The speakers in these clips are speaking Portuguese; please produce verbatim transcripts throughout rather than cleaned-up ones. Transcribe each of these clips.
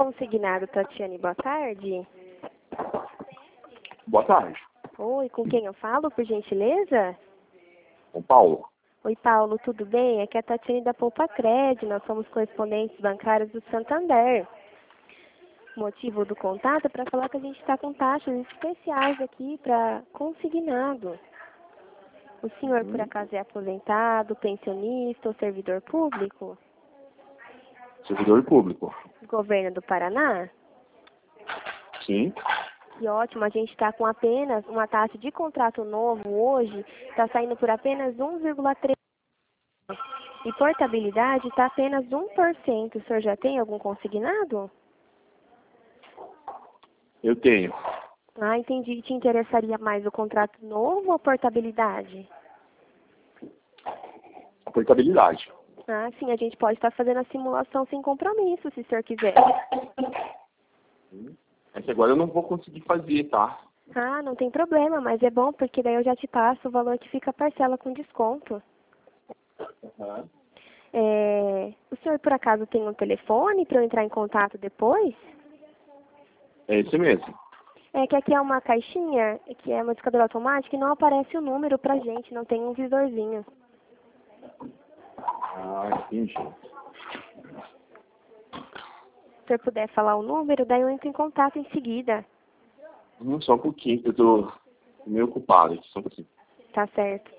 consignado, Tatiane, boa tarde. Boa tarde. Oi, com quem eu falo, por gentileza? Com Paulo. Oi, Paulo, tudo bem? Aqui é a Tatiane da Poupa Cred, nós somos correspondentes bancários do Santander. O motivo do contato é para falar que a gente está com taxas especiais aqui para consignado. O senhor, por acaso, é aposentado, pensionista ou servidor público? Servidor público. Governo do Paraná? Sim. Que ótimo, a gente está com apenas uma taxa de contrato novo hoje, está saindo por apenas um vírgula três por cento. E portabilidade está apenas um por cento. O senhor já tem algum consignado? Eu tenho. Ah, entendi. Te interessaria mais o contrato novo ou a portabilidade? A portabilidade. Ah, sim, a gente pode estar fazendo a simulação sem compromisso, se o senhor quiser. É que agora eu não vou conseguir fazer, tá? Ah, não tem problema, mas é bom porque daí eu já te passo o valor que fica a parcela com desconto. Uhum. É... O senhor, por acaso, tem um telefone para eu entrar em contato depois? É esse mesmo. É que aqui é uma caixinha, que é uma discadora automática e não aparece o número pra gente, não tem um visorzinho. Ah, entendi. Se o senhor puder falar o número, daí eu entro em contato em seguida. Hum, só um pouquinho, que eu tô meio ocupado aqui, só um pouquinho. Tá certo.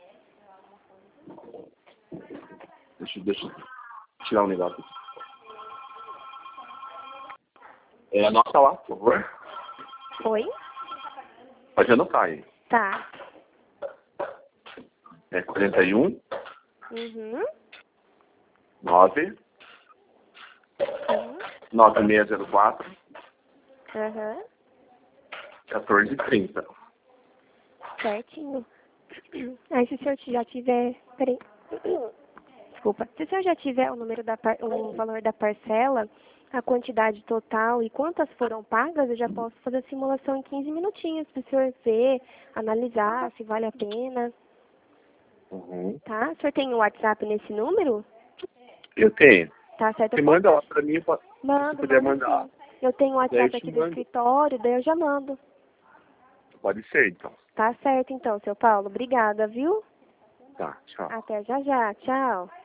Deixa, deixa eu tirar um negócio aqui. É, anota lá, por favor. Oi? Pode anotar aí. Tá. É quarenta e um, Uhum. nove, Sim. nove seis zero quatro, Aham. quatorze trinta. Certinho. Aí se o senhor já tiver... Peraí. Desculpa. Se o senhor já tiver o número da par... o valor da parcela, a quantidade total e quantas foram pagas, eu já posso fazer a simulação em quinze minutinhos para o senhor ver, analisar se vale a pena. Uhum. Tá? O senhor tem um WhatsApp nesse número? Eu tenho. Tá certo? Você Eu manda posso... lá pra mim, se Mando, puder mando mandar. sim. Eu tenho um Daí eu WhatsApp te aqui do mando. escritório, daí eu já mando. Pode ser, então. Tá certo então, seu Paulo. Obrigada, viu? Tá, tchau. Até já já. Tchau.